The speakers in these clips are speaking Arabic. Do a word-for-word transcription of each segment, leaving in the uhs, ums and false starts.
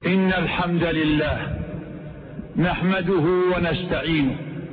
إن الحمد لله نحمده ونستعينه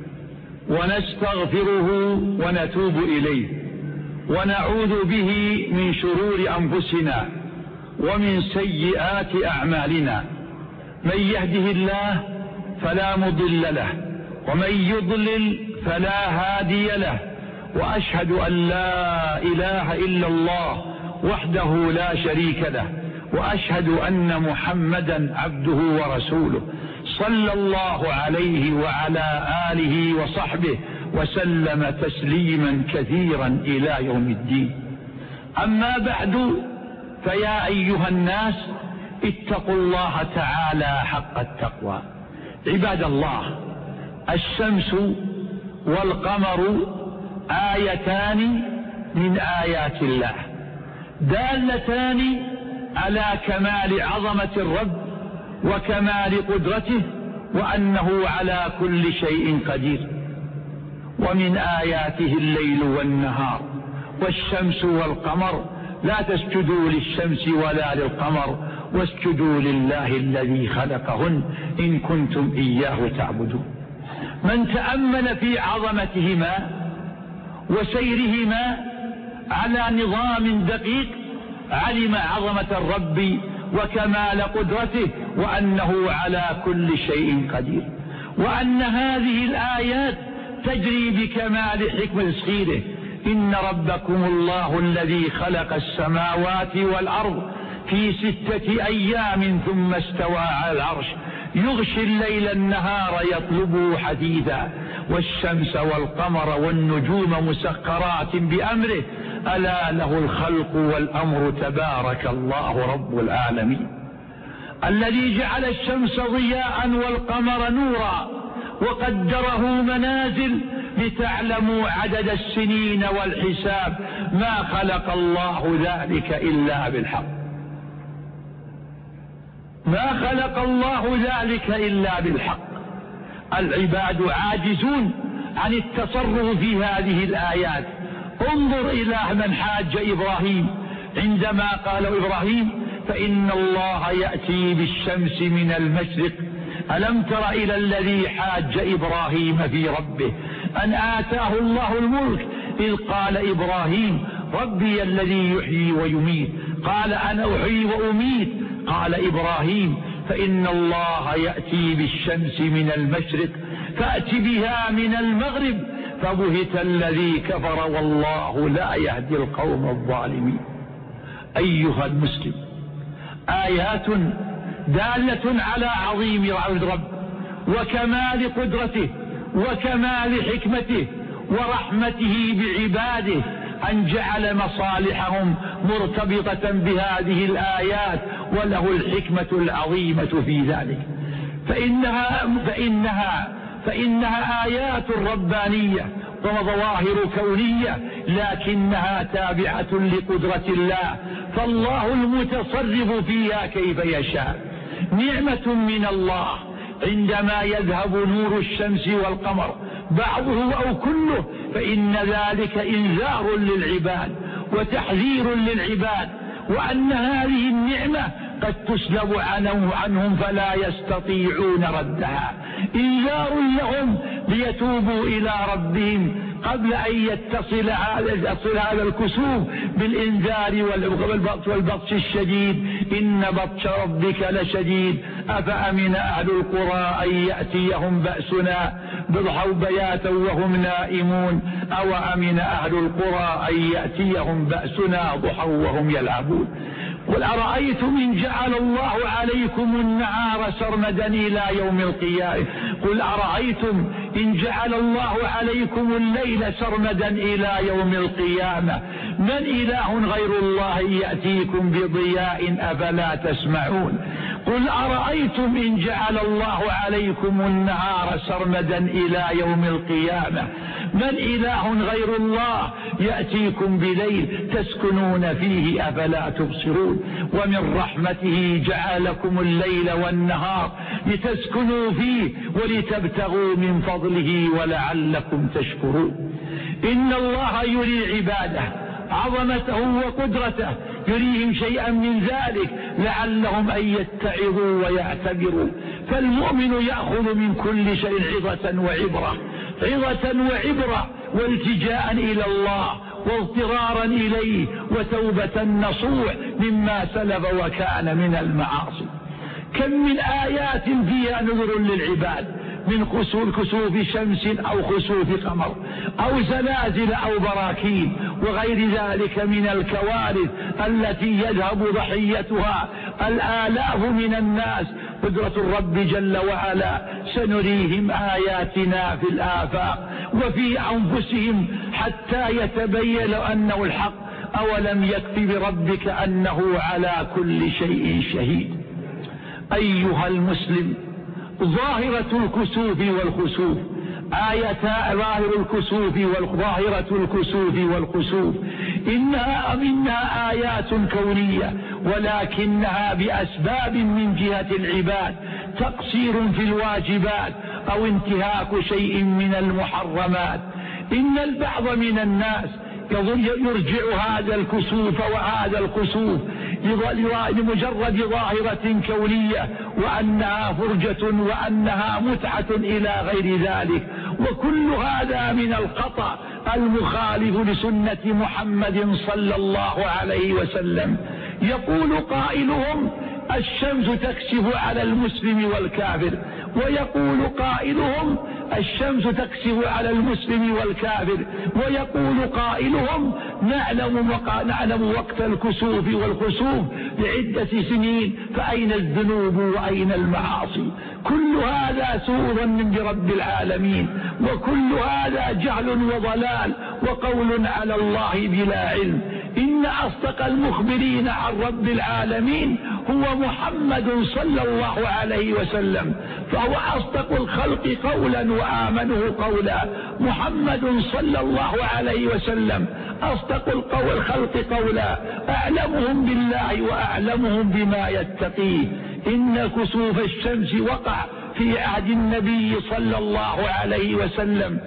ونستغفره ونتوب إليه ونعوذ به من شرور أنفسنا ومن سيئات أعمالنا. من يهده الله فلا مضل له ومن يضلل فلا هادي له، وأشهد أن لا إله إلا الله وحده لا شريك له، وأشهد أن محمدا عبده ورسوله صلى الله عليه وعلى آله وصحبه وسلم تسليما كثيرا إلى يوم الدين. أما بعد، فيا أيها الناس اتقوا الله تعالى حق التقوى. عباد الله، الشمس والقمر آيتان من آيات الله دالتان على كمال عظمة الرب وكمال قدرته وأنه على كل شيء قدير. ومن آياته الليل والنهار والشمس والقمر، لا تسجدوا للشمس ولا للقمر واسجدوا لله الذي خلقهن إن كنتم إياه تعبدون. من تأمل في عظمتهما وسيرهما على نظام دقيق علم عظمة الرب وكمال قدرته وأنه على كل شيء قدير، وأن هذه الآيات تجري بكمال حكمة تسخيره. إن ربكم الله الذي خلق السماوات والأرض في ستة أيام ثم استوى على العرش يغشي الليل النهار يطلبه حديثا والشمس والقمر والنجوم مسخرات بأمره ألا له الخلق والأمر تبارك الله رب العالمين. الذي جعل الشمس ضياء والقمر نورا وقدره منازل لتعلموا عدد السنين والحساب، ما خلق الله ذلك إلا بالحق، ما خلق الله ذلك إلا بالحق. العباد عاجزون عن التصرف في هذه الآيات. انظر إلى من حاج إبراهيم عندما قال إبراهيم فإن الله يأتي بالشمس من المشرق. ألم تر إلى الذي حاج إبراهيم في ربه أن آتاه الله الملك إذ قال إبراهيم ربي الذي يحيي ويميت قال أنا أحيي وأميت. قال إبراهيم فإن الله يأتي بالشمس من المشرق فأت بها من المغرب فبهت الذي كفر والله لا يهدي القوم الظالمين. أيها المسلم، آيات دالة على عظيم الرب وكمال قدرته وكمال حكمته ورحمته بعباده، أن جعل مصالحهم مرتبطة بهذه الآيات، وله الحكمة العظيمة في ذلك. فإنها, فإنها, فإنها آيات ربانية وظواهر كونية، لكنها تابعة لقدرة الله، فالله المتصرف فيها كيف يشاء. نعمة من الله عندما يذهب نور الشمس والقمر بعضه أو كله، فإن ذلك إنذار للعباد وتحذير للعباد، وأن هذه النعمة قد تسلب عنهم فلا يستطيعون ردها. إنذار لهم ليتوبوا إلى ربهم قبل أن يتصل هذا الكسوف بالإنذار والبطش الشديد. إن بطش ربك لشديد أفأمن أهل القرى أن يأتيهم بأسنا ضحى بياتا وهم نائمون أو أمن أهل القرى أن يأتيهم بأسنا ضحى وهم يلعبون. قل أرأيتم إن جعل الله عليكم النهار سرمدا إلى يوم القيامة قل أرأيتم إن جعل الله عليكم الليل سرمدا إلى يوم القيامة من إله غير الله يأتيكم بضياء أفلا تسمعون. قل أرأيتم إن جعل الله عليكم النهار سرمدا إلى يوم القيامة من إله غير الله يأتيكم بليل تسكنون فيه أفلا تبصرون. ومن رحمته جعلكم الليل والنهار لتسكنوا فيه ولتبتغوا من فضله ولعلكم تشكرون. إن الله يري عباده عظمته وقدرته يريهم شيئا من ذلك لعلهم أن يتعظوا ويعتبروا. فالمؤمن يأخذ من كل شيء عظة وعبرة، عظة وعبرة والتجاء إلى الله واضطرارا إليه وتوبة نصوح مما سلف وكان من المعاصي. كم من آيات فيها نذر للعباد، من كسوف شمس أو خسوف قمر أو زلازل أو براكين وغير ذلك من الكوارث التي يذهب ضحيتها الآلاف من الناس. قدرة الرب جل وعلا: سنريهم آياتنا في الآفاق وفي أنفسهم حتى يتبين أنه الحق، أولم يكف بربك أنه على كل شيء شهيد. أيها المسلم، ظاهرة الكسوف والخسوف آيتا ظاهر الكسوف والظاهرة الكسوف والخسوف إنها منها آيات كونية، ولكنها بأسباب من جهة العباد، تقصير في الواجبات أو انتهاك شيء من المحرمات. إن البعض من الناس يرجع هذا الكسوف وهذا الخسوف لمجرد ظاهرة كونية وأنها فرجة وأنها متعة إلى غير ذلك، وكل هذا من الخطأ المخالف لسنة محمد صلى الله عليه وسلم. يقول قائلهم: الشمس تكسف على المسلم والكافر، ويقول قائلهم: الشمس تكسف على المسلم والكافر، ويقول قائلهم: نعلم, نعلم وقت الكسوف والخسوف لعدة سنين، فأين الذنوب وأين المعاصي؟ كل هذا سوء ظن برب العالمين، وكل هذا جهل وضلال وقول على الله بلا علم. إن أصدق المخبرين عن رب العالمين هو محمد صلى الله عليه وسلم، فهو أصدق الخلق قولا وآمنه قولا. محمد صلى الله عليه وسلم أصدق الخلق قولا، أعلمهم بالله وأعلمهم بما يتقيه. إن كسوف الشمس وقع في عهد النبي صلى الله عليه وسلم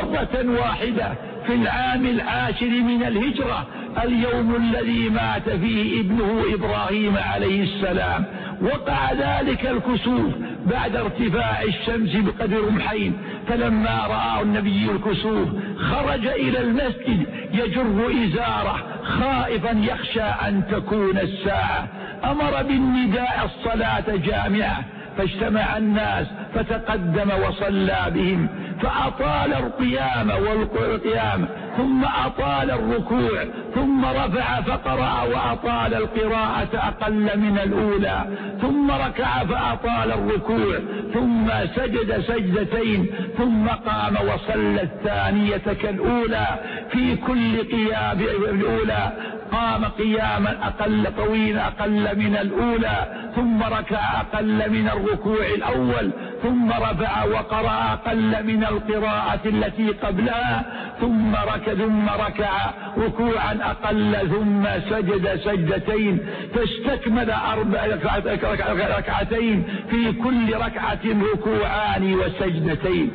مرة واحدة في العام العاشر من الهجرة، اليوم الذي مات فيه ابنه إبراهيم عليه السلام. وقع ذلك الكسوف بعد ارتفاع الشمس بقدر رمحين، فلما رأى النبي الكسوف خرج إلى المسجد يجر إزاره خائفا يخشى أن تكون الساعة. أمر بالنداء الصلاة جامعة، فاجتمع الناس فتقدم وصلى بهم، فأطال القيام والقيام ثم أطال الركوع ثم رفع فقرأ وأطال القراءة أقل من الأولى، ثم ركع فأطال الركوع ثم سجد سجدتين ثم قام وصلى الثانية كالأولى. في كل قيام الأولى قام قياما أقل طويلا أقل من الأولى، ثم ركع أقل من الركوع الأول، ثم رفع وقرأ أقل من القراءة التي قبلها، ثم ركع ثم ركع ركوعا أقل ثم سجد سجدتين، فاستكمل أربع ركعتين، في كل ركعة ركوعان وسجدتين،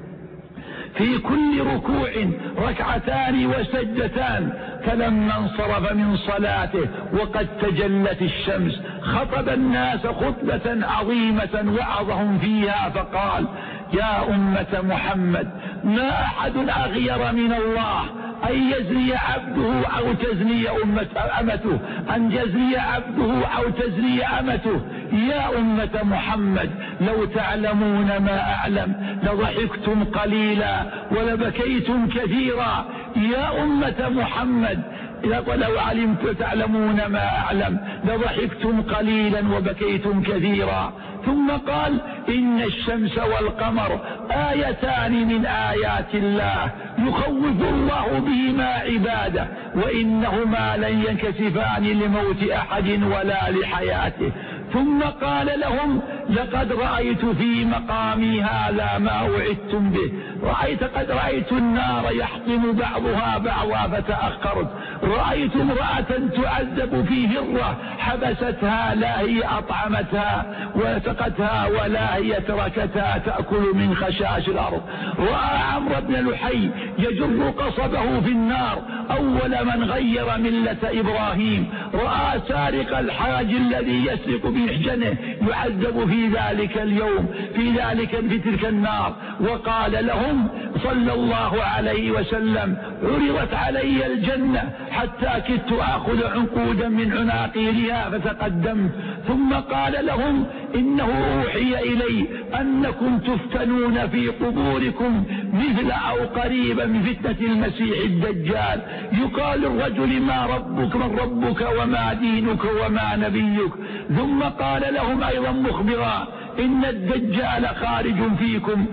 في كل ركوع ركعتان وسجدتان. فلما انصرف من صلاته وقد تجلت الشمس خطب الناس خطبة عظيمة وعظهم فيها فقال: يا أمة محمد، ما أحد أغير من الله أن يزني عبده أو تزني أمته، أن يزني عبده أو تزني أمته. يا أمة محمد، لو تعلمون ما أعلم لضحكتم قليلا ولبكيتم كثيرا. يا أمة محمد، لو علمت تعلمون ما أعلم لضحكتم قليلا وبكيتم كثيرا. ثم قال: إن الشمس والقمر آيتان من آيات الله يخوف الله بهما عباده، وإنهما لن ينكسفان لموت أحد ولا لحياته. ثم قال لهم لقد رأيت في مقامي هذا ما وعدتم به، رأيت قد رأيت النار يحطم بعضها بعضا فتأخرت، رأيت امرأة تعذب في هرة حبستها لا هي أطعمتها وسقتها ولا هي تركتها تأكل من خشاش الأرض، رأى عمرو بن لحي يجر قصبه في النار أول من غير ملة إبراهيم، رأى سارق الحاج الذي يسرق بمحجنه يعذب في ذلك اليوم في ذلك في تلك النار، وقال لهم صلى الله عليه وسلم عرضت علي الجنة حتى كدت أخذ عنقودا من عناقيرها فتقدمت، ثم قال لهم إنه أوحي إلي أنكم تفتنون في قبوركم مثل أو قريبا من فتنة المسيح الدجال، يقال الرجل ما ربك من ربك وما دينك وما نبيك، ثم قال لهم أيضا مخبرا إن الدجال خارج فيكم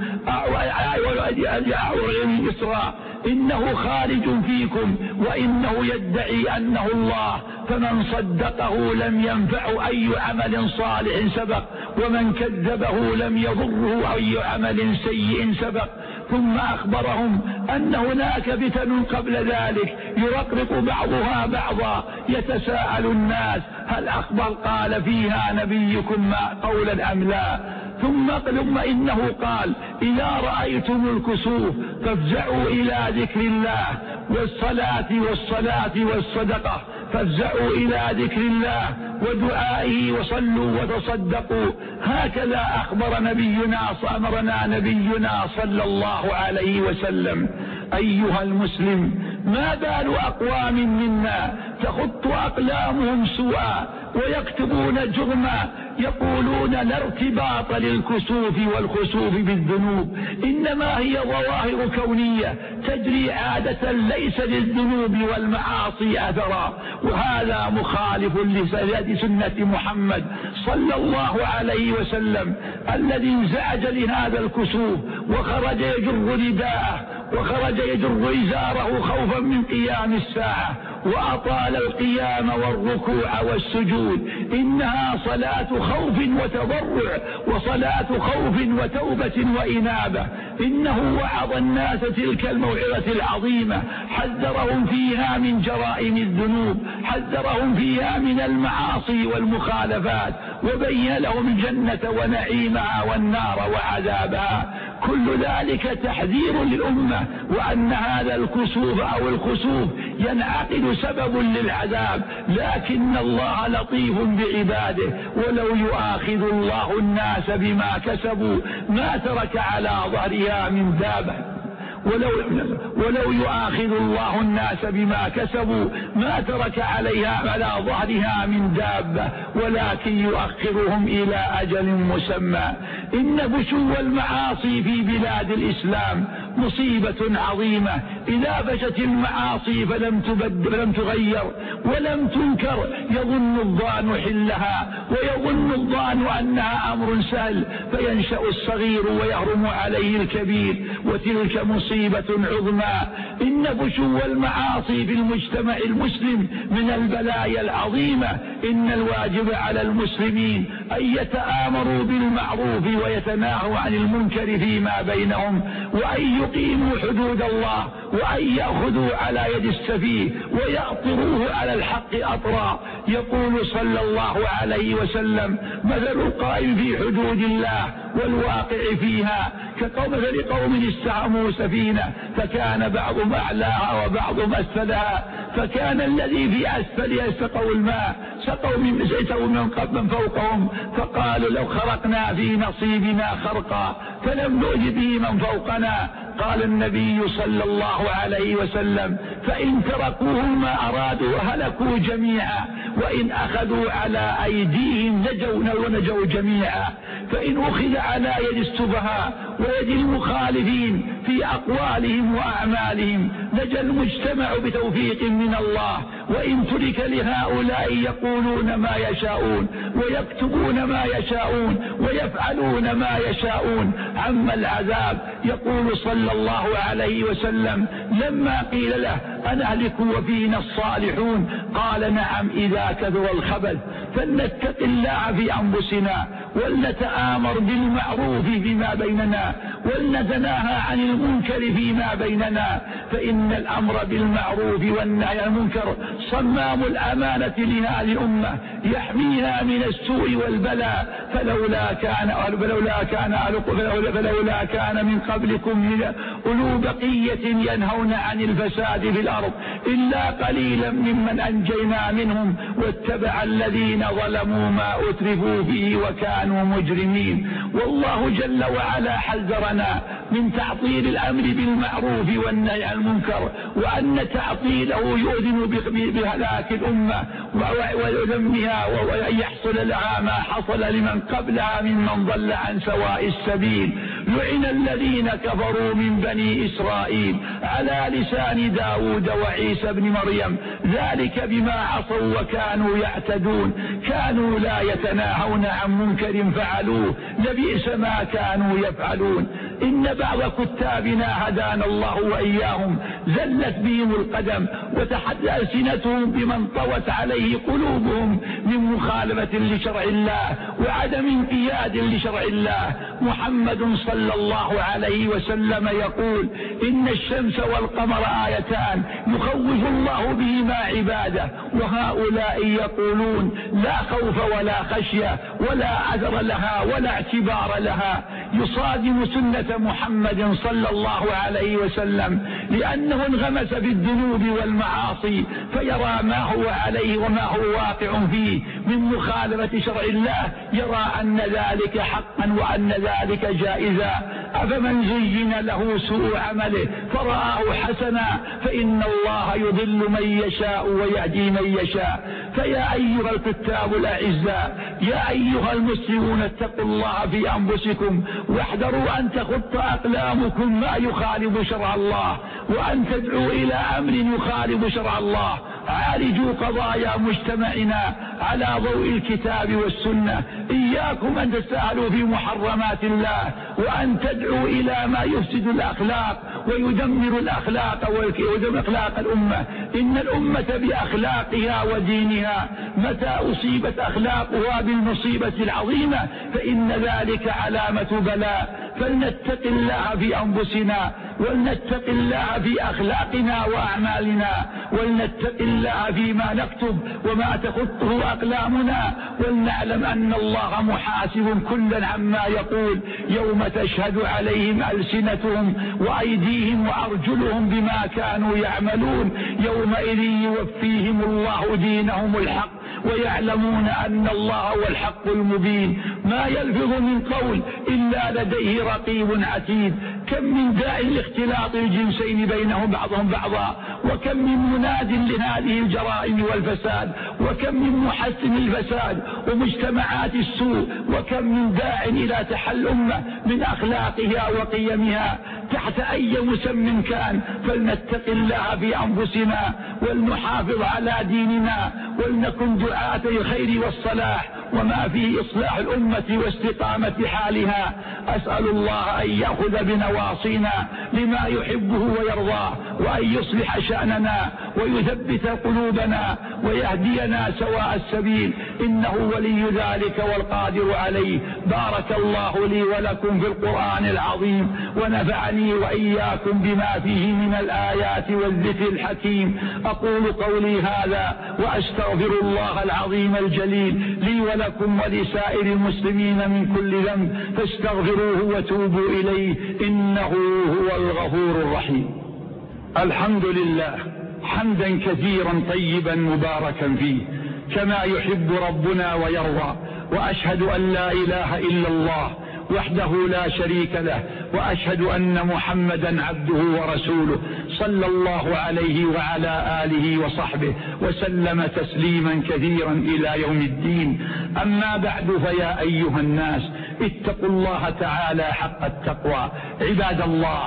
إسراء إنه خارج فيكم وإنه يدعي أنه الله، فمن صدقه لم ينفع أي عمل صالح سبق، ومن كذبه لم يضره أي عمل سيء سبق. ثم أخبرهم أن هناك فتن قبل ذلك يرقرق بعضها بعضا، يتساءل الناس هل أخبر قال فيها نبيكم ما قولا أم لا؟ ثم ثم إنه قال إذا رأيتم الكسوف فافزعوا إلى ذكر الله والصلاة والصلاة والصدقة، فافزعوا إلى ذكر الله ودعائه وصلوا وتصدقوا، هكذا أخبر نبينا أمرنا نبينا صلى الله عليه وسلم. أيها المسلم، ما بال أقوام منا تخط أقلامهم سوءا ويكتبون جرما يقولون لا ارتباط للكسوف والخسوف بالذنوب، إنما هي ظواهر كونية تجري عادة ليس للذنوب والمعاصي أثرا، وهذا مخالف لسنة محمد صلى الله عليه وسلم الذي انزعج لهذا الكسوف وخرج يجر رداءه وخرج يجر إزاره خوفا من قيام الساعة، وأطال القيام والركوع والسجود، إنها صلاة خوف وتضرع وصلاة خوف وتوبة وإنابة. إنه وعظ الناس تلك الموعظة العظيمة، حذرهم فيها من جرائم الذنوب، حذرهم فيها من المعاصي والمخالفات، وبين لهم الجنة ونعيمها والنار وعذابها. كل ذلك تحذير للأمة، وأن هذا الكسوف أو الخسوف ينعقد سبب للعذاب، لكن الله لطيف بعباده، ولو يؤاخذ الله الناس بما كسبوا ما ترك على ظهرها من دابة ولو, ولو يؤاخذ الله الناس بما كسبوا ما ترك عليها على ظهرها من دابة، ولكن يؤخرهم إلى أجل مسمى. إن فشو المعاصي في بلاد الإسلام مصيبة عظيمة، إذا فشت المعاصي فلم تبدل فلم تغير ولم تنكر يظن الظان حلها، ويظن الظان أنها أمر سهل، فينشأ الصغير ويهرم عليه الكبير، وتلك مصيبة عظمى. إن فشو المعاصي في المجتمع المسلم من البلايا العظيمة. إن الواجب على المسلمين أن يتآمروا بالمعروف ويتناهوا عن المنكر فيما بينهم، وأن يقيموا حدود الله، وأن يأخذوا على يد السفيه ويأطروه على الحق أطرا. يقول صلى الله عليه وسلم مثل القائم في حدود الله والواقع فيها كمثل قوم استعموا سفينة فكان بعضهم أعلاها وبعضهم أسفلها، فكان الذي في أسفلها سقوا الماء سقوا من سقوا من فوقهم، فقالوا لو خرقنا في نصيبنا خرقا فلم نؤذ به من فوقنا. قال النبي صلى الله عليه وسلم فإن تركوه ما أرادوا هلكوا جميعا، وإن أخذوا على أيديهم نجوا ونجوا جميعا. فإن أخذ على يد السفهاء ويد المخالفين في أقوالهم وأعمالهم نجا المجتمع بتوفيق من الله، وإن ترك لهؤلاء يقولون ما يشاءون ويكتبون ما يشاءون ويفعلون ما يشاءون عم العذاب. يقول صلى الله عليه وسلم لما قيل له أنهلك وفينا الصالحون؟ قال نعم إذا كثر الخبث. فلنتق الله في أنفسنا ولنتآمر بالمعروف فيما بيننا ولنتناهى عن المنكر فيما بيننا، فإن الأمر بالمعروف والنهي عن المنكر صمام الأمانة لهذه الأمة يحميها من السوء والبلاء. فلولا كان فلولا كان فلولا كان من قبلكم أولو بقية ينهون عن الفساد في الأرض إلا قليلا ممن أنجينا منهم واتبع الذين ظلموا ما أترفوا فيه وكانوا مجرمين. والله جل وعلا حذرنا من تعطيل الأمر بالمعروف والنهي عن المنكر، وأن تعطيله يؤذن بهلاك الأمة وذمها وأن يحصل لها ما حصل لمن قبلها ممن ضل عن سواء السبيل. لعن الذين كفروا من بني إسرائيل على لسان داود وعيسى بن مريم ذلك بما عصوا وكانوا يعتدون، كانوا لا يتناهون عن منكر فعلوه لبئس ما كانوا يفعلون. إن بعض كتابنا هدانا الله وإياهم زلت بهم القدم وتحدى ألسنتهم بمن طوت عليه قلوبهم من مخالفة لشرع الله وعدم انقياد لشرع الله. محمد صلى الله عليه وسلم يقول إن الشمس والقمر آيتان يخوف الله بهما عباده، وهؤلاء يقولون لا خوف ولا خشية ولا عذر لها ولا اعتبار لها. يصادم سنة محمد صلى الله عليه وسلم لأنه انغمس في الذنوب والمعاصي فيرى ما هو عليه وما هو واقع فيه من مخالفة شرع الله، يرى أن ذلك حقا وأن ذلك جائزا. أفمن زين له سوء عمله فرآه حسنا فإن الله يضل من يشاء ويهدي من يشاء. فيا أيها الكتاب الأعزاء، يا أيها المسلمون اتقوا الله في أنفسكم واحذروا أن تخط أقلامكم ما يخالف شرع الله وأن تدعوا إلى أمر يخالف شرع الله. عالجوا قضايا مجتمعنا على ضوء الكتاب والسنة. إياكم أن تسألوا في محرمات الله وأن تدعوا إلى ما يفسد الأخلاق ويدمر الأخلاق ويدمر أخلاق الأمة. إن الأمة بأخلاقها ودينها متى أصيبت أخلاقها بالمصيبة العظيمة فإن ذلك علامة بلاء. فلنتق الله في أنفسنا ولنتق الله في أخلاقنا وأعمالنا ولنتق الله فيما نكتب وما تخطه أقلامنا، ولنعلم أن الله محاسب كلا عما يقول يوم تشهد عليهم ألسنتهم وأيديهم وأرجلهم بما كانوا يعملون يومئذ يوفيهم الله دينهم الحق ويعلمون أن الله هو الحق المبين. ما يلفظ من قول إلا لديه رقيب عتيد. كم من داع لاختلاط الجنسين بينهم بعضهم بعضا، وكم من مناد لهذه الجرائم والفساد، وكم من محسن الفساد ومجتمعات السوء، وكم من داع إلى تحل أمة من أخلاقها وقيمها تحت أي مسمى كان. فلنتق الله في أنفسنا ولنحافظ على ديننا ولنكن دعاة الخير والصلاح وما فيه إصلاح الأمة واستقامة حالها. أسأل الله أن يأخذ بنواصينا لما يحبه ويرضاه وأن يصلح شأننا ويثبت قلوبنا ويهدينا سواء السبيل، إنه ولي ذلك والقادر عليه. بارك الله لي ولكم في القرآن العظيم ونفعني وإياكم بما فيه من الآيات والذكر الحكيم. أقول قولي هذا وأستغفر الله العظيم الجليل لي ولكم ولسائر المسلمين من كل ذنب فاستغفروه وتوبوا إليه إنه هو الغفور الرحيم. الحمد لله حمدا كثيرا طيبا مباركا فيه كما يحب ربنا ويرضى، وأشهد أن لا إله إلا الله وحده لا شريك له، وأشهد أن محمدا عبده ورسوله صلى الله عليه وعلى آله وصحبه وسلم تسليما كثيرا إلى يوم الدين. أما بعد، فيا أيها الناس اتقوا الله تعالى حق التقوى. عباد الله،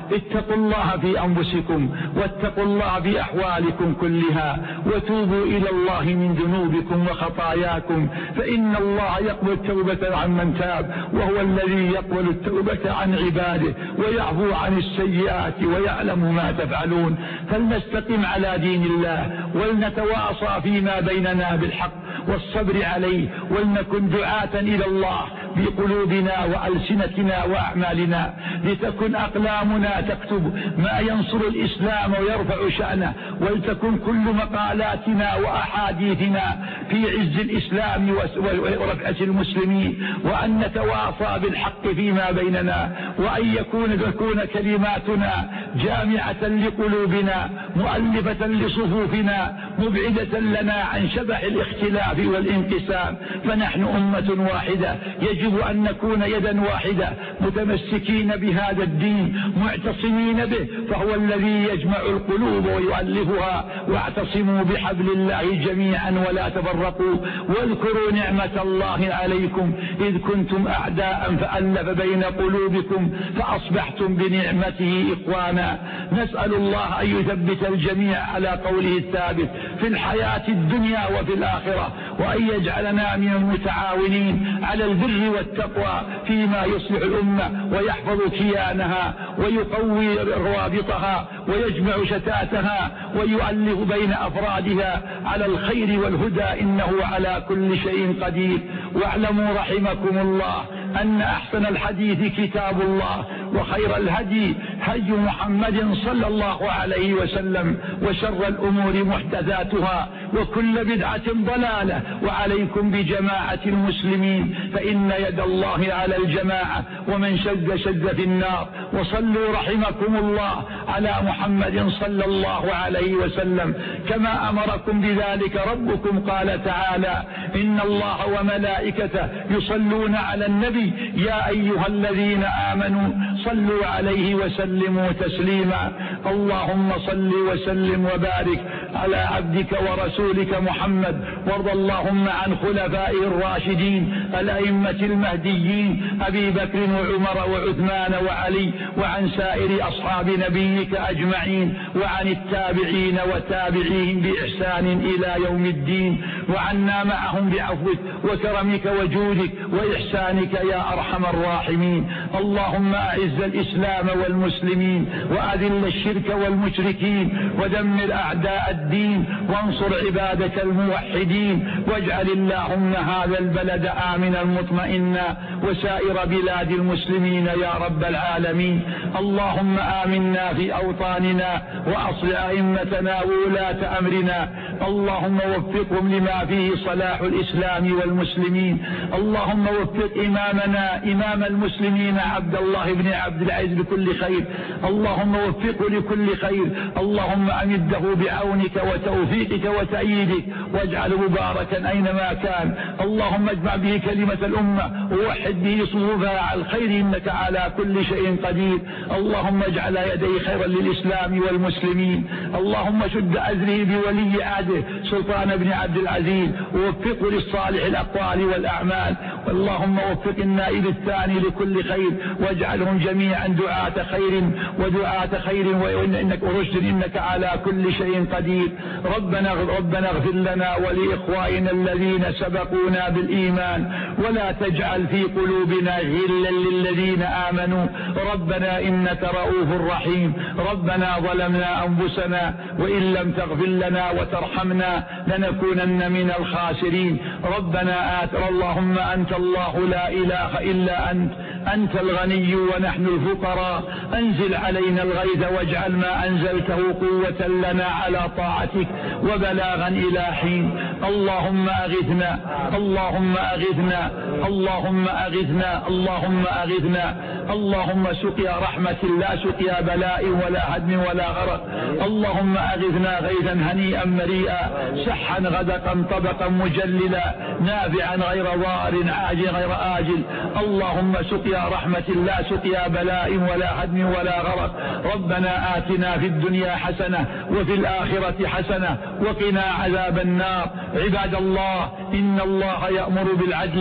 اتقوا الله في أنفسكم واتقوا الله في أحوالكم كلها، وتوبوا إلى الله من ذنوبكم وخطاياكم، فإن الله يقبل التوبة عن من تاب، وهو الذي يقبل التوبة عن عباده ويعفو عن السيئات ويعلم ما تفعلون. فلنستقم على دين الله، ولنتواصى فيما بيننا بالحق والصبر عليه، ولنكن دعاة إلى الله بقلوبنا وألسنتنا وأعمالنا، لتكن أقلامنا تكتب ما ينصر الإسلام ويرفع شأنه، ولتكن كل مقالاتنا وأحاديثنا في عز الإسلام ورفعة المسلمين، وأن نتواصى بالحق فيما بيننا، وأن يكون تكون كلماتنا جامعة لقلوبنا مؤلفة لصفوفنا مبعدة لنا عن شبح الاختلاف والانقسام. فنحن أمة واحدة، يجب أن نكون يدا واحدة متمسكين بهذا الدين معتصمين به، فهو الذي يجمع القلوب ويؤلفها. واعتصموا بحبل الله جميعا ولا تفرقوا، واذكروا نعمة الله عليكم إذ كنتم أعداء فألف بين قلوبكم فأصبحتم بنعمته إخوانا. نسأل الله أن يثبت الجميع على قوله الثابت في الحياة الدنيا وفي الآخرة، وأن يجعلنا من المتعاونين على البر والتقوى فيما يصلح الأمة ويحفظ كيانها ويقوي روابطها ويجمع شتاتها ويؤلف بين أفرادها على الخير والهدى، إنه على كل شيء قدير. واعلموا رحمكم الله أن أحسن الحديث كتاب الله، وخير الهدي هدي محمد صلى الله عليه وسلم، وشر الأمور محدثاتها، وكل بدعة ضلالة. وعليكم بجماعة المسلمين، فإن يد الله على الجماعة، ومن شد شد في النار. وصلوا رحمكم الله على محمد صلى الله عليه وسلم كما أمركم بذلك ربكم. قال تعالى: إن الله وملائكته يصلون على النبي يا أيها الذين آمنوا صلوا عليه وسلموا تسليما. اللهم صل وسلم وبارك على عبدك ورسولك محمد، وارض اللهم عن خلفائه الراشدين الأئمة المهديين أبي بكر وعمر وعثمان وعلي، وعن سائر أصحاب نبيك أجمعين، وعن التابعين وتابعيهم بإحسان إلى يوم الدين، وعنا معهم بعفوك وكرمك وجودك وإحسانك يا أرحم الراحمين. اللهم أعز الإسلام والمسلمين، وأذل الشرك والمشركين، ودمر أعداء الدين، وانصر عبادك الموحدين. واجعل اللهم هذا البلد آمنا مطمئنا، وسائر بلاد المسلمين يا رب العالمين. اللهم آمنا في أوطاننا، وأصلح أئمتنا وولاة أمرنا. اللهم وفقهم لما فيه صلاح الإسلام والمسلمين. اللهم وفق إمامنا إمام المسلمين عبد الله بن عبد العزيز بكل خير، اللهم وفقه لكل خير. اللهم أمده بعونك وتوفيقك وتأييدك، واجعله مباركا أينما كان. اللهم اجمع به كلمة الأمة، ووحد به صفوفها على الخير، إنك على كل شيء قدير. اللهم اجعل يديه خيرا للإسلام والمسلمين. اللهم شد أزره بولي عهده سلطان بن عبد العزيز، ووفقه للصالح الأقوال والأعمال. اللهم وفق النائب الثاني لكل خير، واجعلهم جميعا دعاة خير ودعاة خير وإنك رشد، إنك على كل شيء قدير. ربنا ربنا اغفر لنا ولإخوائنا الذين سبقونا بالإيمان، ولا تجعل في قلوبنا غلا للذين آمنوا. ربنا إنك رؤوف رحيم. ربنا ظلمنا أنفسنا، وإن لم تغفر لنا وترحمنا لنكونن من الخاسرين. ربنا آت اللهم أنت الله لا إله إلا أنت، أنت الغني ونحن الفقراء. أنزل علينا الغيث، واجعل ما أنزلته قوة لنا على طاعتك وبلاغا إلى حين. اللهم أغثنا، اللهم أغثنا، اللهم أغثنا، اللهم أغثنا. اللهم سقيا رحمة لا سقيا بلاء ولا هدم ولا غرق. اللهم أغثنا غيثا هنيئا مريئا، سحا غدقا طبقا مجللا، نافعا غير ضار، عاجل غير آجل. اللهم سقيا رحمة لا سقيا بلاء ولا هدم ولا غرق. ربنا آتنا في الدنيا حسنة وفي الآخرة حسنة وقنا عذاب النار. عباد الله، إن الله يأمر بالعدل والإحسان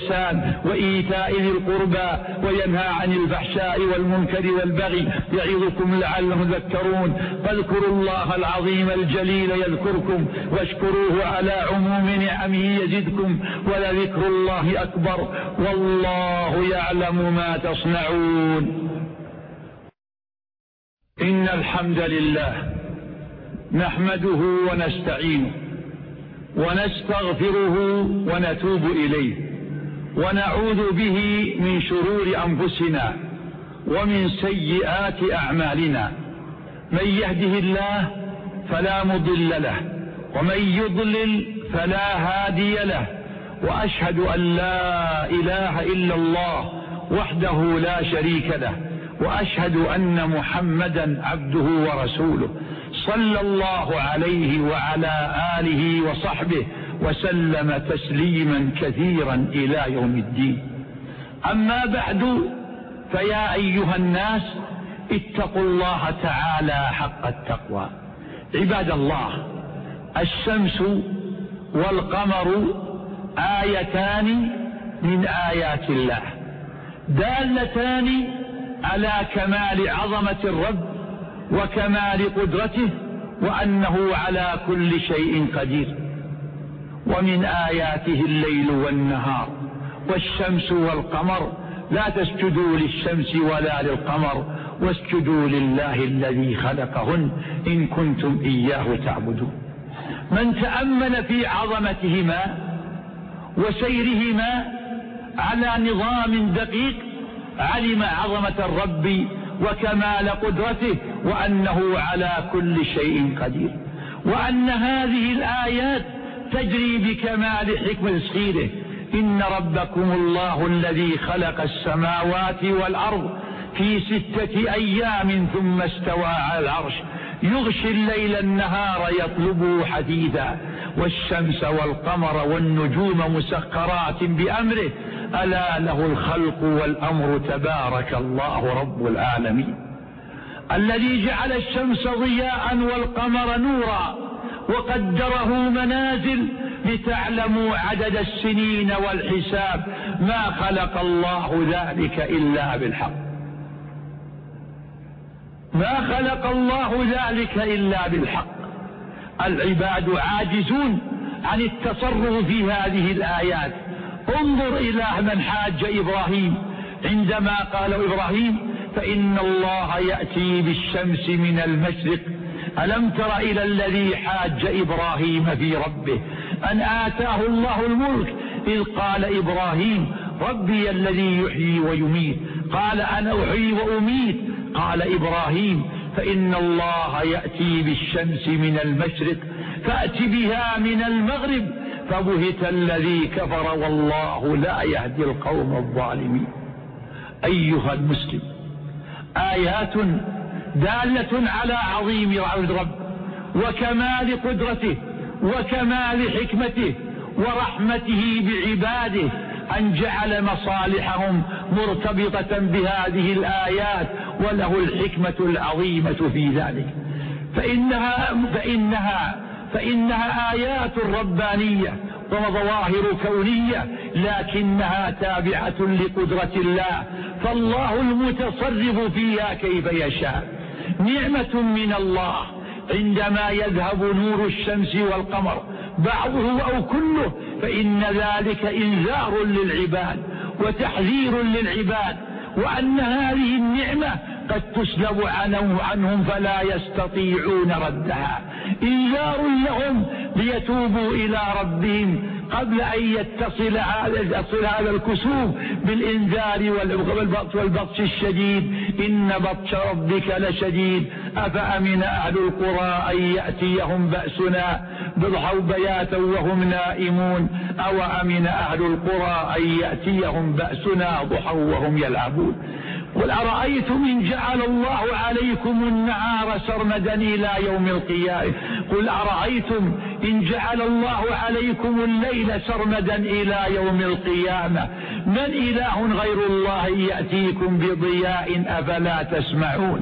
والإحسان وإيتاء ذي القربى وينهى عن الفحشاء والمنكر والبغي يعظكم لعلهم تذكرون. فاذكروا الله العظيم الجليل يذكركم واشكروه على عموم نعمه يزدكم ولذكر الله أكبر والله يعلم ما تصنعون. إن الحمد لله نحمده ونستعينه ونستغفره ونتوب إليه ونعوذ به من شرور أنفسنا ومن سيئات أعمالنا. من يهده الله فلا مضل له ومن يضلل فلا هادي له. وأشهد أن لا إله إلا الله وحده لا شريك له وأشهد أن محمدا عبده ورسوله صلى الله عليه وعلى آله وصحبه وسلم تسليما كثيرا إلى يوم الدين. أما بعد فيا أيها الناس اتقوا الله تعالى حق التقوى. عباد الله، الشمس والقمر آيتان من آيات الله دالتان على كمال عظمة الرب وكمال قدرته وأنه على كل شيء قدير. ومن آياته الليل والنهار والشمس والقمر لا تسجدوا للشمس ولا للقمر واسجدوا لله الذي خلقهن إن كنتم إياه تعبدون. من تأمل في عظمتهما وسيرهما على نظام دقيق علم عظمة الرب وكمال قدرته وأنه على كل شيء قدير، وأن هذه الآيات تجري بكمال حكمة تسخيره. إن ربكم الله الذي خلق السماوات والأرض في ستة أيام ثم استوى على العرش يغشي الليل النهار يطلبه حديدا والشمس والقمر والنجوم مسخرات بأمره ألا له الخلق والأمر تبارك الله رب العالمين. الذي جعل الشمس ضياء والقمر نورا وقدره منازل لتعلموا عدد السنين والحساب ما خلق الله ذلك إلا بالحق. ما خلق الله ذلك إلا بالحق. العباد عاجزون عن التصرف في هذه الآيات. انظر إلى من حاج إبراهيم عندما قال إبراهيم فإن الله يأتي بالشمس من المشرق. ألم تر إلى الذي حاج إبراهيم في ربه أن آتاه الله الملك إذ قال إبراهيم ربي الذي يحيي ويميت قال أنا أحيي وأميت قال إبراهيم فإن الله يأتي بالشمس من المشرق فأت بها من المغرب فبهت الذي كفر والله لا يهدي القوم الظالمين. أيها المسلم، آيات دالة على عظيم الرب وكمال قدرته وكمال حكمته ورحمته بعباده أن جعل مصالحهم مرتبطة بهذه الآيات وله الحكمة العظيمة في ذلك. فإنها, فإنها, فإنها آيات ربانية وظواهر كونية لكنها تابعة لقدرة الله، فالله المتصرف فيها كيف يشاء. نعمة من الله عندما يذهب نور الشمس والقمر بعضه أو كله فإن ذلك إنذار للعباد وتحذير للعباد وأن هذه النعمة قد تسلب عنهم فلا يستطيعون ردها. إنذار لهم ليتوبوا إلى ربهم قبل أن يتصل هذا الكسوف بالإنذار والبطش الشديد. إن بطش ربك لشديد أفأمن أهل القرى أن يأتيهم بأسنا ضحى بياتا وهم نائمون أو أمن أهل القرى أن يأتيهم بأسنا ضحى وهم يلعبون. قل أرأيتم إن جعل الله عليكم النهار سرمدا إلى يوم القيامة قل أرأيتم إن جعل الله عليكم الليل سرمدا إلى يوم القيامة من إله غير الله يأتيكم بضياء أفلا تسمعون.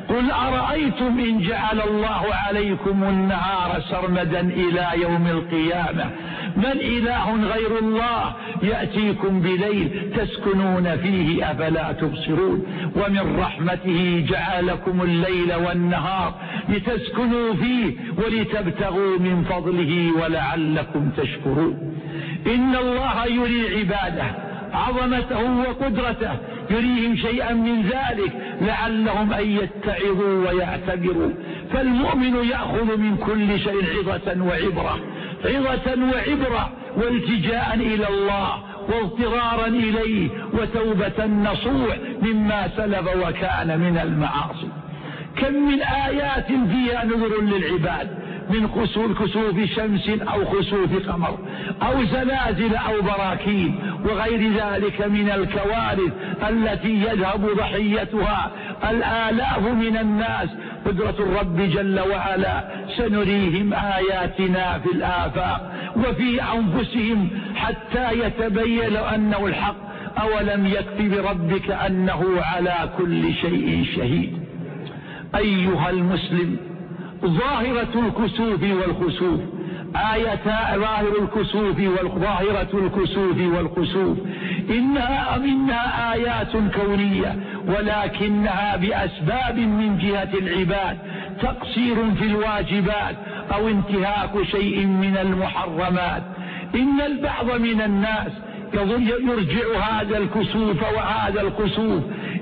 قل أرأيتم إن جعل الله عليكم النهار سرمدا إلى يوم القيامة من إله غير الله يأتيكم بليل تسكنون فيه أفلا تبصرون ومن رحمته جعلكم الليل والنهار لتسكنوا فيه ولتبتغوا من فضله ولعلكم تشكرون. إن الله يري عباده عظمته وقدرته يريهم شيئا من ذلك لعلهم أن يتعظوا ويعتبروا. فالمؤمن يأخذ من كل شيء عظة وعبرة عظة وعبرة والتجاء إلى الله واضطرارا إليه وتوبة نصوح مما سلف وكان من المعاصي. كم من آيات فيها نذر للعباد من كسوف شمس أو خسوف قمر أو زلازل أو براكين وغير ذلك من الكوارث التي يذهب ضحيتها الآلاف من الناس. قدرة الرب جل وعلا سنريهم آياتنا في الآفاق وفي أنفسهم حتى يتبين أنه الحق. أولم يكف بربك أنه على كل شيء شهيد. أيها المسلم ظاهرة الكسوف والخسوف آيتا ظاهر الكسوف والظاهرة الكسوف والخسوف إنها منها آيات كونية ولكنها بأسباب من جهة العباد تقصير في الواجبات أو انتهاك شيء من المحرمات. إن البعض من الناس يرجع هذا الكسوف وهذا الخسوف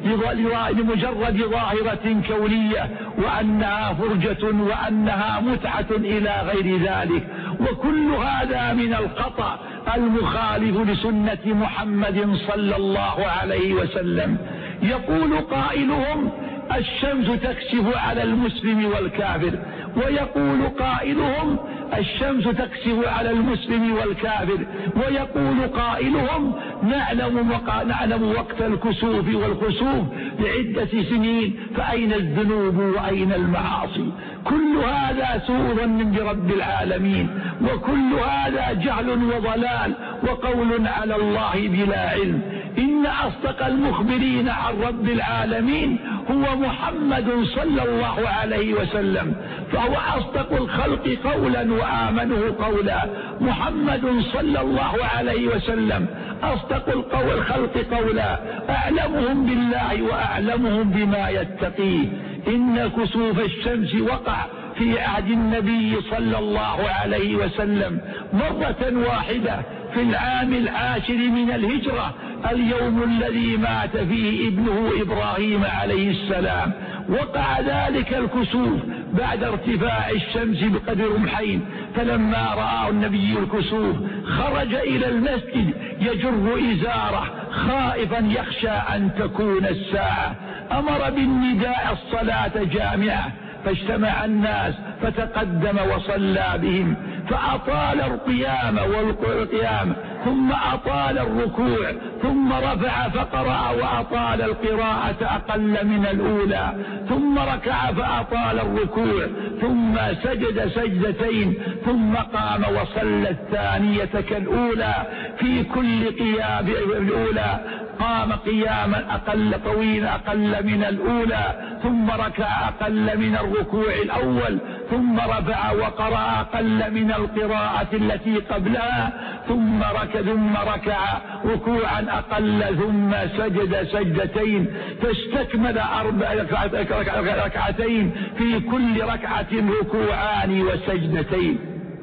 لمجرد ظاهرة كونية وأنها فرجة وأنها متعة إلى غير ذلك، وكل هذا من الخطأ المخالف لسنة محمد صلى الله عليه وسلم. يقول قائلهم الشمس تكسف على المسلم والكافر، ويقول قائلهم الشمس تكسف على المسلم والكافر، ويقول قائلهم نعلم, نعلم وقت الكسوف والخسوف لعدة سنين فأين الذنوب وأين المعاصي. كل هذا سوء ظن برب العالمين، وكل هذا جهل وضلال وقول على الله بلا علم. إن أصدق المخبرين عن رب العالمين هو محمد صلى الله عليه وسلم، فهو أصدق الخلق قولا وآمنه قولا. محمد صلى الله عليه وسلم أصدق الخلق قولا، أعلمهم بالله وأعلمهم بما يتقيه. إن كسوف الشمس وقع في عهد النبي صلى الله عليه وسلم مرة واحدة في العام العاشر من الهجرة، اليوم الذي مات فيه ابنه إبراهيم عليه السلام. وقع ذلك الكسوف بعد ارتفاع الشمس بقدر رمحين، فلما رأى النبي الكسوف خرج إلى المسجد يجر إزاره خائفا يخشى أن تكون الساعة. أمر بالنداء الصلاة جامعة، فاجتمع الناس فتقدم وصلى بهم، فأطال القيام والقيام ثم أطال الركوع ثم رفع فقرأ وأطال القراءة أقل من الأولى، ثم ركع فأطال الركوع ثم سجد سجدتين ثم قام وصلى الثانية كالأولى. في كل قيام الأولى قام قياما أقل طويلا أقل من الأولى، ثم ركع أقل من الركوع الأول، ثم رفع وقرأ أقل من القراءة التي قبلها، ثم ركع ثم ركع ركوعا أقل ثم سجد سجدتين، فاستكمل أربع ركعتين في كل ركعة ركوعان وسجدتين،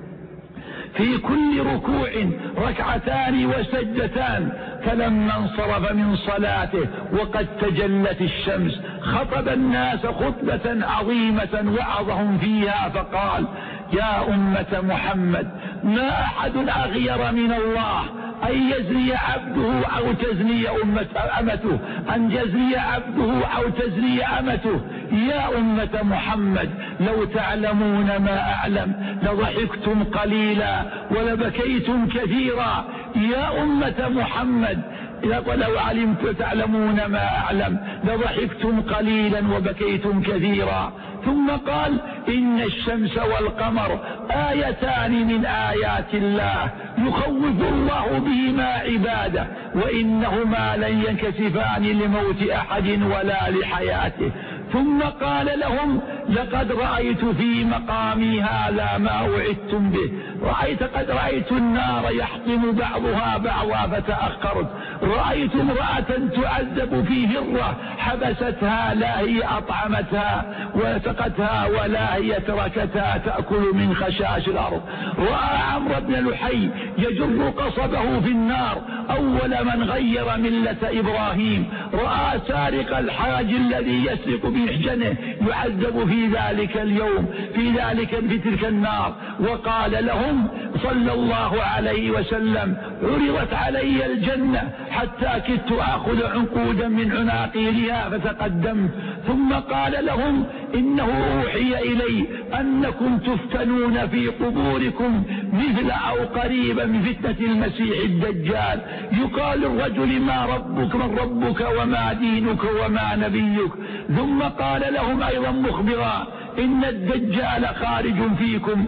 في كل ركوع ركعتان وسجدتان. فلما انصرف من صلاته وقد تجلت الشمس خطب الناس خطبة عظيمة وعظهم فيها فقال: يا أمة محمد، ما أحد أغير من الله أن يزني عبده أو تزني أمته، أن يزني عبده أو تزني أمته. يا أمة محمد، لو تعلمون ما أعلم لضحكتم قليلا ولبكيتم كثيرا. يا أمة محمد، لو علمت تعلمون ما أعلم لضحكتم قليلا وبكيتم كثيرا. ثم قال: إن الشمس والقمر آيتان من آيات الله يخوف الله بهما عباده، وإنهما لن ينكسفان لموت أحد ولا لحياته. ثم قال لهم لقد رأيت في مقامي هذا ما وعدتم به، رأيت قد رأيت النار يحطم بعضها بعضا فتأخرت، رأيت امرأة تعذب في هرة حبستها لا هي أطعمتها وسقتها ولا هي تركتها تأكل من خشاش الأرض، رأى عمرو بن لحي يجر قصبه في النار أول من غير ملة إبراهيم، رأى سارق الحاج الذي يسرق بمحجنه يعذب في ذلك اليوم في ذلك في تلك النار، وقال لهم صلى الله عليه وسلم عرضت علي الجنة حتى كدت أخذ عنقودا من عناقيرها فتقدمت، ثم قال لهم إنه أوحي إلي أنكم تفتنون في قبوركم مثل أو قريبا من فتنة المسيح الدجال، يقال الرجل ما ربك من ربك وما دينك وما نبيك، ثم قال لهم أيضا مخبرا إن الدجال خارج فيكم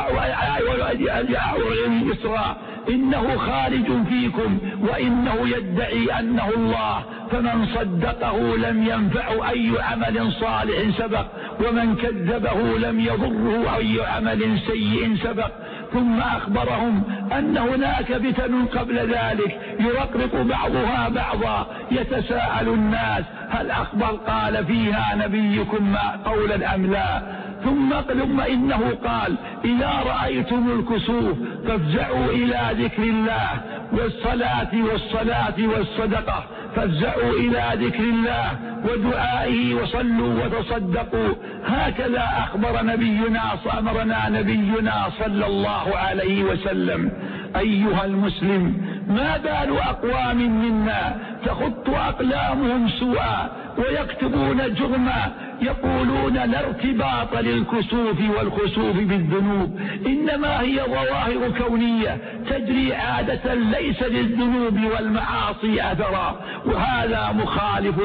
إسراء إنه خارج فيكم وإنه يدعي أنه الله، فمن صدقه لم ينفع أي عمل صالح سبق، ومن كذبه لم يضره أي عمل سيء سبق. ثم أخبرهم أن هناك فتن قبل ذلك يرقرق بعضها بعضا، يتساءل الناس هل أخبر قال فيها نبيكم ما قولا أم لا؟ ثم ثم إنه قال إذا رأيتم الكسوف فافزعوا إلى ذكر الله والصلاة والصلاة والصدقة، فافزعوا إلى ذكر الله ودعائه وصلوا وتصدقوا، هكذا أخبر نبينا أمرنا نبينا صلى الله عليه وسلم. أيها المسلم، ما بال أقوام منا تخط أقلامهم سوءا ويكتبون جرما يقولون لا ارتباط للكسوف والخسوف بالذنوب، إنما هي ظواهر كونية تجري عادة ليس للذنوب والمعاصي أثرا، وهذا مخالف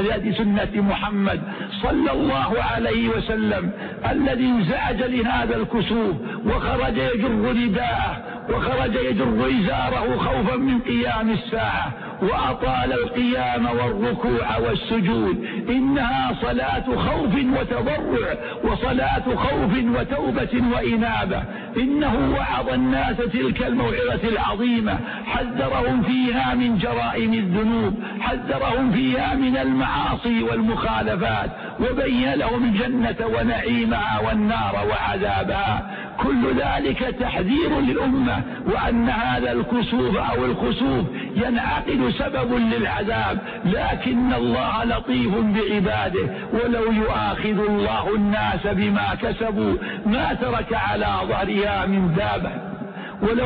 لسنة محمد صلى الله عليه وسلم الذي انزعج لهذا الكسوف وخرج يجر رداءه وخرج يجر إزاره خوفا من قيام الساعة، وأطال القيام والركوع والسجود، إنها صلاة خوف وتضرع وصلاة خوف وتوبة وإنابة. إنه وعظ الناس تلك الموعظة العظيمة، حذرهم فيها من جرائم الذنوب، حذرهم فيها من المعاصي والمخالفات، وبين لهم الجنة ونعيمها والنار وعذابها. كل ذلك تحذير للأمة، وأن هذا الكسوف أو الخسوف ينعقد سبب للعذاب، لكن الله لطيف بعباده، ولو يؤاخذ الله الناس بما كسبوا ما ترك على ظهرها من دابة ولو,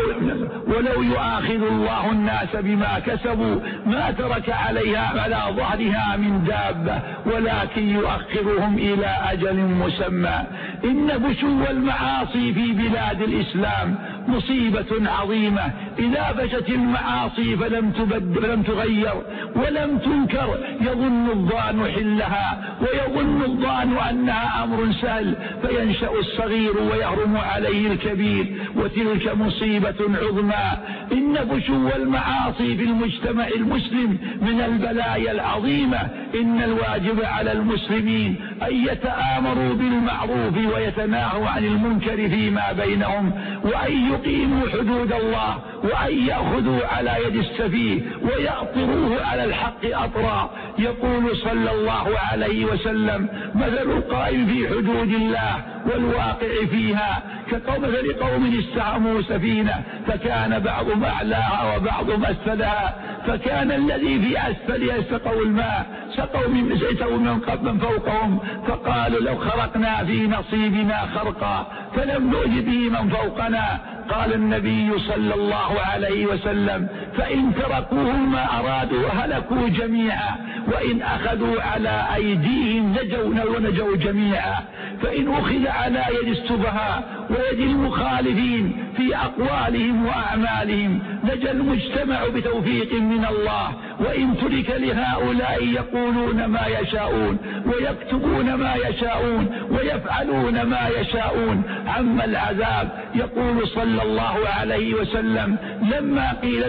ولو يؤاخذ الله الناس بما كسبوا ما ترك عليها على ظهرها من دابة، ولكن يؤخرهم إلى أجل مسمى. إن فشو المعاصي في بلاد الإسلام مصيبة عظيمة، إذا فشت المعاصي فلم تبدل فلم تغير ولم تنكر يظن الظان حلها، ويظن الظان أنها أمر سهل، فينشأ الصغير ويهرم عليه الكبير، وتلك مصيبة عظمى. إن فشو المعاصي في المجتمع المسلم من البلايا العظيمة. إن الواجب على المسلمين أن يتآمروا بالمعروف ويتناهوا عن المنكر فيما بينهم، وأن يقيموا حدود الله، وأن يأخذوا على يد السفيه ويأطروه على الحق أطرا. يقول صلى الله عليه وسلم مثل القائم في حدود الله والواقع فيها كمثل قوم استعموا سفينة فكان بعضهم أعلاها وبعضهم أسفلها، فكان الذي في أسفلها سقوا الماء سقوا من سقوا من فوقهم، فقالوا لو خرقنا في نصيبنا خرقا فلم نؤذ به من فوقنا. قال النبي صلى الله عليه وسلم فإن تركوهم ما أرادوا هلكوا جميعا، وإن أخذوا على أيديهم نجوا ونجوا جميعا. فإن أخذ على يد السفهاء ويد المخالفين في أقوالهم وأعمالهم نجا المجتمع بتوفيق من الله، وإن ترك لهؤلاء يقولون ما يشاءون ويكتبون ما يشاءون ويفعلون ما يشاءون عم العذاب. يقول صلى الله عليه وسلم لما قيل له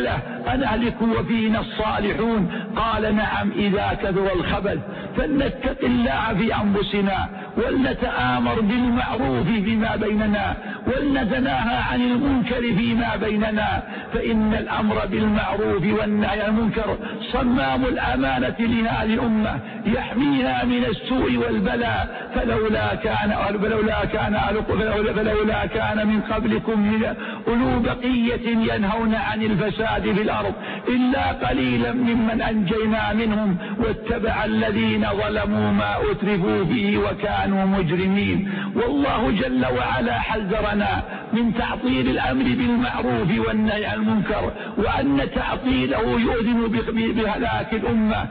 أنهلك وفينا الصالحون؟ قال نعم إذا كثر الخبث. فلنتق الله في أنفسنا ولنتآمر بالمعروف فيما بيننا ولنتناهى عن المنكر فيما بيننا، فإن الأمر بالمعروف والنهي عن المنكر صمام الأمانة لهذه الأمة يحميها من السوء والبلاء. فلولا كان فلولا كان فلولا كان من قبلكم أولو بقية ينهون عن الفساد في الأرض إلا قليلا ممن أنجينا منهم واتبع الذين ظلموا ما أترفوا فيه وكانوا مجرمين. والله جل وعلا حذرنا من تعطيل الأمر بالمعروف والنهي عن المنكر، وأن تعطيله يؤذن بهلاك الأمة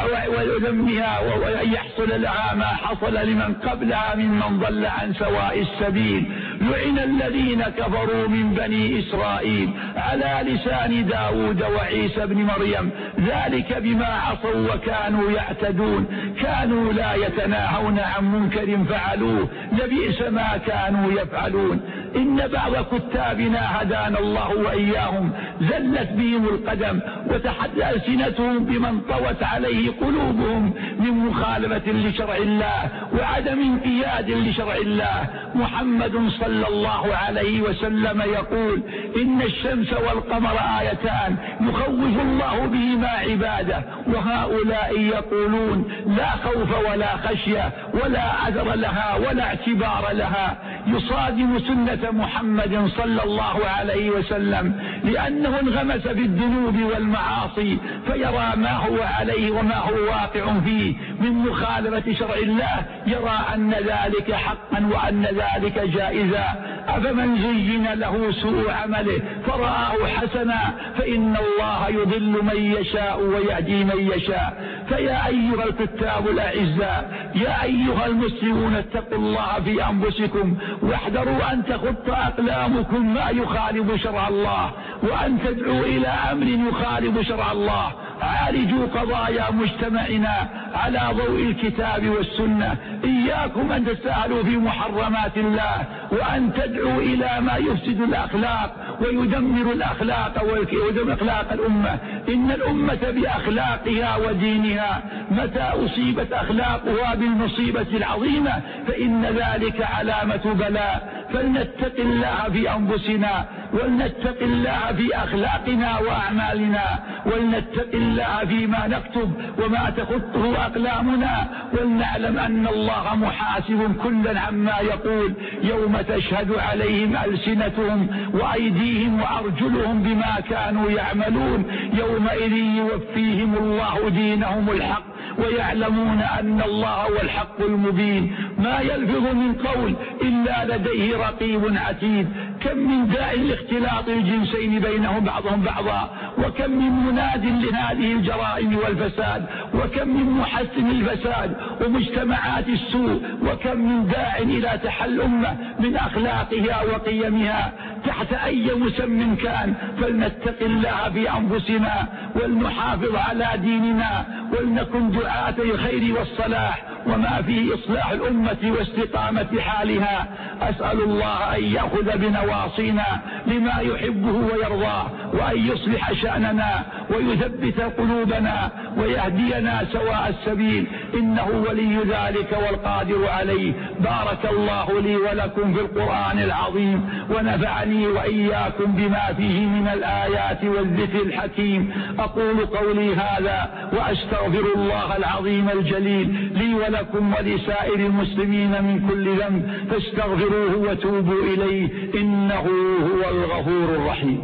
وذمها وأن يحصل لها ما حصل لمن قبلها ممن ضل عن سواء السبيل. لعن الذين كفروا من بني إسرائيل على لسان داود وعيسى بن مريم ذلك بما عصوا وكانوا يعتدون، كانوا لا يتناهون عن منكر فعلوه لبئس ما كانوا يفعلون. إن بعض كتابنا هدانا الله وإياهم زلت بهم القدم وتحدى ألسنتهم بمن طوت عليه قلوبهم من مخالفة لشرع الله وعدم انقياد لشرع الله. محمد صلى الله عليه وسلم يقول إن الشمس والقمر آيتان يخوف الله بهما عباده، وهؤلاء يقولون لا خوف ولا خشية ولا أثر لها ولا اعتبار لها. يصادم سنة محمد صلى الله عليه وسلم لأنه انغمس في الذنوب والمعاصي فيرى ما هو عليه وما هو واقع فيه من مخالفة شرع الله، يرى أن ذلك حقا وأن ذلك جائزا. أفمن زين له سوء عمله فرآه حسنا فإن الله يضل من يشاء ويهدي من يشاء. فيا أيها الكتاب الأعزاء، يا أيها المسلمون اتقوا الله في أنفسكم واحذروا أن تخط أقلامكم ما يخالف شرع الله وأن تدعوا إلى أمر يخالف شرع الله. عالجوا قضايا مجتمعنا على ضوء الكتاب والسنة. إياكم أن تسألوا في محرمات الله وأن تدعوا إلى ما يفسد الأخلاق ويدمر الأخلاق ويدمر أخلاق الأمة. إن الأمة بأخلاقها ودينها متى أصيبت أخلاقها بالمصيبة العظيمة فإن ذلك علامة بلاء. فلنتق الله في أنفسنا ولنتق الله في أخلاقنا وأعمالنا ولنتق الله فيما نكتب وما تخطه أقلامنا، ولنعلم أن الله محاسب كلا عما يقول يوم تشهد عليهم ألسنتهم وأيديهم وأرجلهم بما كانوا يعملون يومئذ يوفيهم الله دينهم الحق ويعلمون أن الله هو الحق المبين. ما يلفظ من قول إلا لديه رقيب عتيد. كم من داع لاختلاط الجنسين بينهم بعضهم بعضا، وكم من مناد لهذه الجرائم والفساد، وكم من محسن الفساد ومجتمعات السوء، وكم من داع إلى تحل أمة من أخلاقها وقيمها تحت أي مسمى كان. فلنتق الله في أنفسنا ولنحافظ على ديننا ولنكن دعاة الخير والصلاح وما فيه إصلاح الأمة واستقامة حالها. أسأل الله أن يأخذ بنواصينا لما يحبه ويرضاه وأن يصلح شأننا ويثبت قلوبنا ويهدينا سواء السبيل، إنه ولي ذلك والقادر عليه. بارك الله لي ولكم في القرآن العظيم ونفعني وإياكم بما فيه من الآيات والذكر الحكيم. أقول قولي هذا وأستغفر الله العظيم الجليل لي ولكم ولسائر المسلمين من كل ذنب فاستغفروه وتوبوا إليه إنه هو الغفور الرحيم.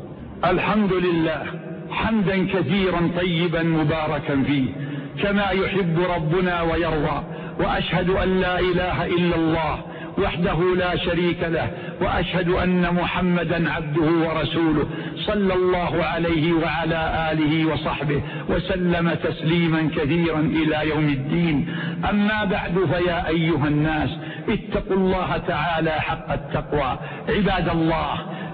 الحمد لله حمدا كثيرا طيبا مباركا فيه كما يحب ربنا ويرضى، وأشهد أن لا إله إلا الله وحده لا شريك له، وأشهد أن محمدا عبده ورسوله صلى الله عليه وعلى آله وصحبه وسلم تسليما كثيرا إلى يوم الدين. أما بعد، فيا أيها الناس اتقوا الله تعالى حق التقوى. عباد الله،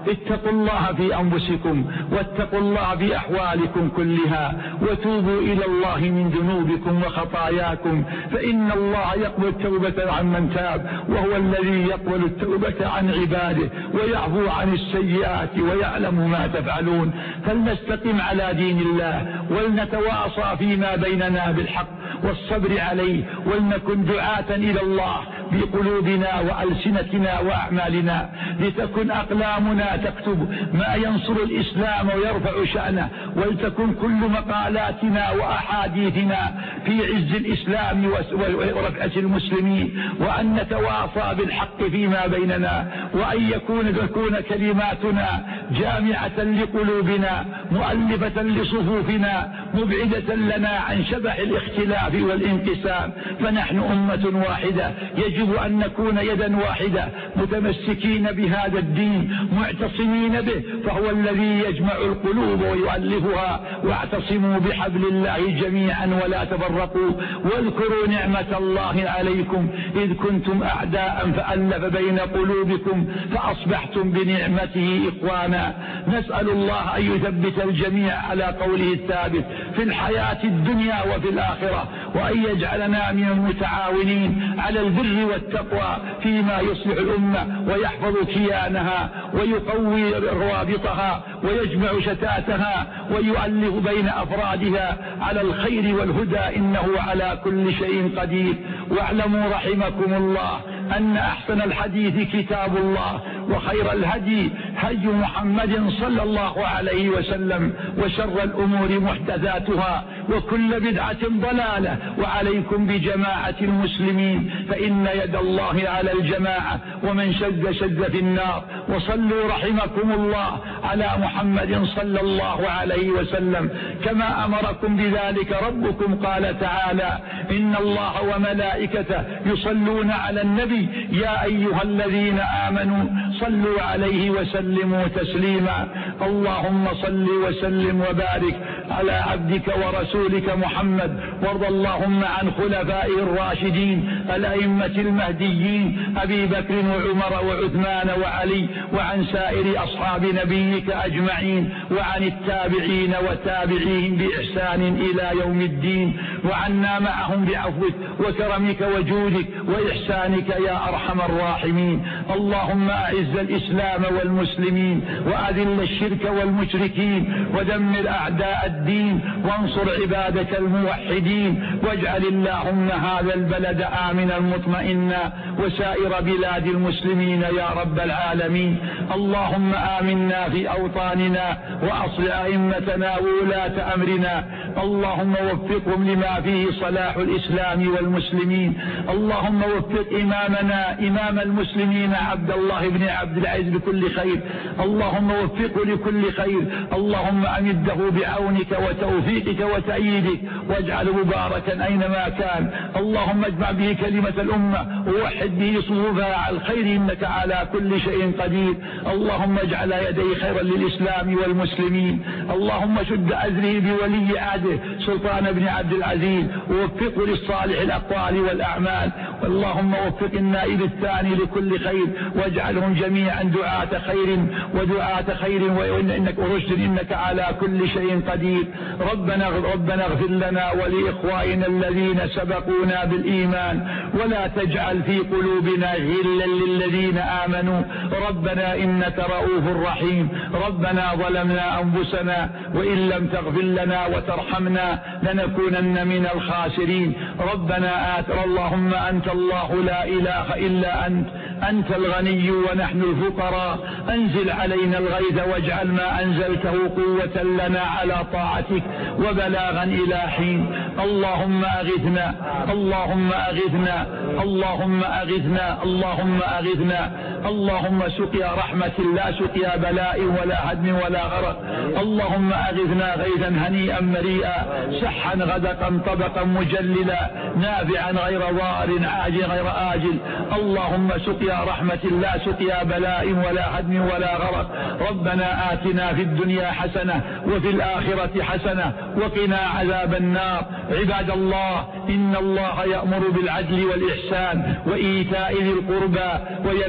اتقوا الله في أنفسكم واتقوا الله في أحوالكم كلها، وتوبوا إلى الله من ذنوبكم وخطاياكم، فإن الله يقبل التوبة عن من تاب، وهو الذي يقبل التوبة عن عباده ويعفو عن السيئات ويعلم ما تفعلون. فلنستقم على دين الله، ولنتواصى فيما بيننا بالحق والصبر عليه، ولنكن دعاة إلى الله بقلوبنا وألسنتنا وأعمالنا، لتكن أقلامنا تكتب ما ينصر الإسلام ويرفع شأنه، ولتكن كل مقالاتنا وأحاديثنا في عز الإسلام ورفعة المسلمين، وأن نتواصى بالحق فيما بيننا، وأن يكون تكون كلماتنا جامعة لقلوبنا مؤلفة لصفوفنا مبعدة لنا عن شبح الاختلاف والانقسام. فنحن أمة واحدة، يجب أن نكون يدا واحدة متمسكين بهذا الدين معتصمين به، فهو الذي يجمع القلوب ويؤلفها. واعتصموا بحبل الله جميعا ولا تفرقوا، واذكروا نعمة الله عليكم إذ كنتم أعداء فألف بين قلوبكم فأصبحتم بنعمته إخوانا. نسأل الله أن يثبت الجميع على قوله الثابت في الحياة الدنيا وفي الآخرة، وأن يجعلنا من المتعاونين على البر والتقوى فيما يصلح الأمة ويحفظ كيانها ويقوي روابطها ويجمع شتاتها ويؤلف بين أفرادها على الخير والهدى، إنه على كل شيء قدير. واعلموا رحمكم الله أن أحسن الحديث كتاب الله، وخير الهدي هدي محمد صلى الله عليه وسلم، وشر الأمور محدثاتها، وكل بدعة ضلالة. وعليكم بجماعة المسلمين، فإن يد الله على الجماعة، ومن شد شد في النار. وصلوا رحمكم الله على محمد صلى الله عليه وسلم كما أمركم بذلك ربكم. قال تعالى: إن الله وملائكته يصلون على النبي يا أيها الذين آمنوا صلوا عليه وسلموا تسليما. اللهم صل وسلم وبارك على عبدك ورسولك محمد، وارض اللهم عن خلفائه الراشدين الأئمة المهديين أبي بكر وعمر وعثمان وعلي، وعن سائر أصحاب نبيك أجمعين، وعن التابعين وتابعيهم بإحسان إلى يوم الدين، وعنا معهم بعفوك وكرمك وجودك وإحسانك يا أرحم الراحمين. اللهم أعز الإسلام والمسلمين، وأذل الشرك والمشركين، ودمر أعداء الدين، وانصر عبادك الموحدين، واجعل اللهم هذا البلد آمنا مطمئنا، وسائر بلاد المسلمين يا رب العالمين. اللهم آمنا في أوطاننا، وأصل أئمتنا وولاة أمرنا، اللهم وفقهم لما فيه صلاح الإسلام والمسلمين. اللهم وفق إمامنا إمام المسلمين عبد الله بن عبد العزيز بكل خير، اللهم وفقه لكل خير. اللهم أمده بعونك وتوفيقك وتأييدك، واجعله مباركا أينما كان. اللهم اجمع به كلمة الأمة، ووحد به صفوفها على الخير، إنك على كل شيء قدير. اللهم اجعل يديه خيرا للإسلام والمسلمين. اللهم شد أزره بولي عهده سلطان بن عبد العزيز، ووفقه للصالح الأقوال والأعمال. اللهم وفق النائب الثاني لكل خير، واجعلهم جميعا دعاة خير ودعاة خير وإنك رشد، إنك على كل شيء قدير. ربنا ربنا اغفر لنا ولإخوائنا الذين سبقونا بالإيمان، ولا تجعل في قلوبنا غلا للذين آمنوا. ربنا إنك رؤوف رحيم. ربنا ظلمنا أنفسنا، وإن لم تغفر لنا وترحمنا لنكونن من الخاسرين. ربنا آت اللهم أنت الله لا إله إلا أنت، أنت الغني ونحن الفقراء. أنزل علينا الغيث، واجعل ما أنزلته قوة لنا على طاعتك وبلاغا إلى حين. اللهم أغثنا، اللهم أغثنا، اللهم أغثنا، اللهم أغثنا. اللهم سقيا رحمة لا سقيا بلاء ولا هدم ولا غرق. اللهم أغثنا غيثا هنيئا مريئا، سحا غدقا طبقا مجللا، نافعا غير ضار، عاجل غير آجل. اللهم سقيا رحمة لا سقيا بلاء ولا هدم ولا غرق. ربنا آتنا في الدنيا حسنة وفي الآخرة حسنة وقنا عذاب النار. عباد الله، إن الله يأمر بالعدل والإحسان وإيتاء ذي القربى، وينهى عن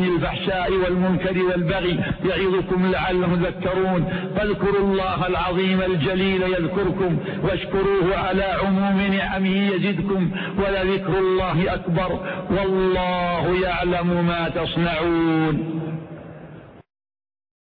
الفحشاء والمنكر والبغي يعظكم لعلهم تذكرون. فاذكروا الله العظيم الجليل يذكركم واشكروه على عموم نعمه يزدكم ولذكر الله أكبر والله يعلم ما تصنعون.